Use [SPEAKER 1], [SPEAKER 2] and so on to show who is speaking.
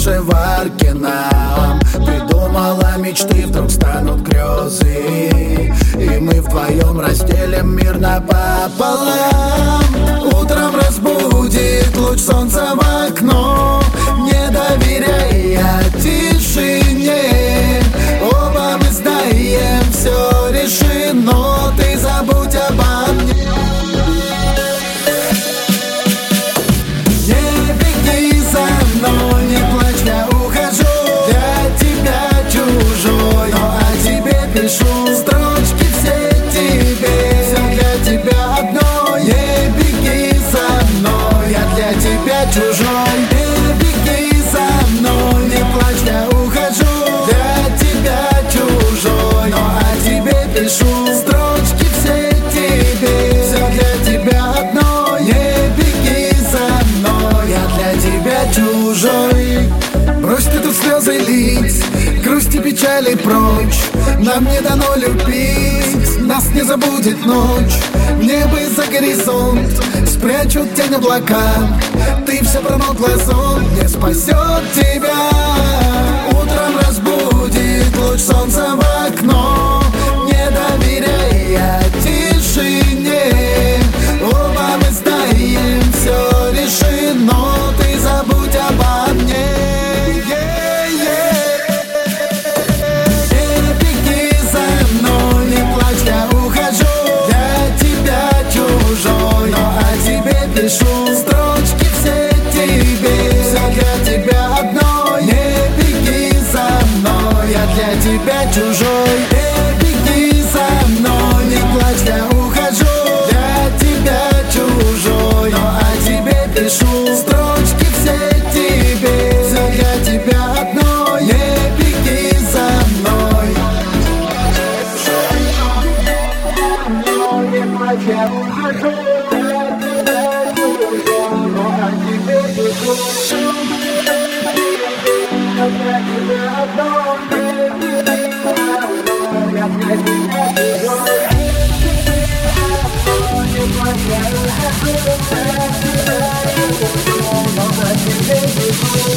[SPEAKER 1] вышиварке нам. Придумала мечты, вдруг станут грезы, и мы вдвоем разделим мир напополам. Утром разбудит луч солнца в окно, не доверяя тишине. Оба мы знаем, все решено, ты забудь обо мне. Не беги за мной, не плачь, я ухожу. Для тебя чужой, но о тебе пишу. Строчки все тебе, все для тебя одной. Не беги за мной, я для тебя чужой. Не беги за мной, не плачь, я ухожу. Для тебя чужой, но о тебе пишу. Строчки все тебе, все для тебя одной. Не беги за мной, я для тебя чужой. Брось ты тут слезы лить, грусть и печали прочь. Нам не дано любить, нас не забудет ночь. Небо за горизонт спрячут тень облака. Ты все промокла, сон не спасет тебя. Утром разбудит луч солнца в окно, не доверяя тишине. Оба мы знаем, все решено, ты забудь обо мне. Не беги за мной, не плачь, я ухожу. Для тебя чужой, но о тебе пишу. Строчки все тебе, все для тебя одной. Не беги за мной, я для тебя чужой. Не беги за мной, не плачь, я ухожу. Для тебя чужой, но о тебе пишу. Строчки все тебе, все для тебя одной. Не беги за мной. Не плачь, я ухожу. Для тебя чужой, но о тебе пишу. Для тебя одной. Я для тебя чужой. Не плачь, я ухожу. Для тебя чужой, но о тебе пишу.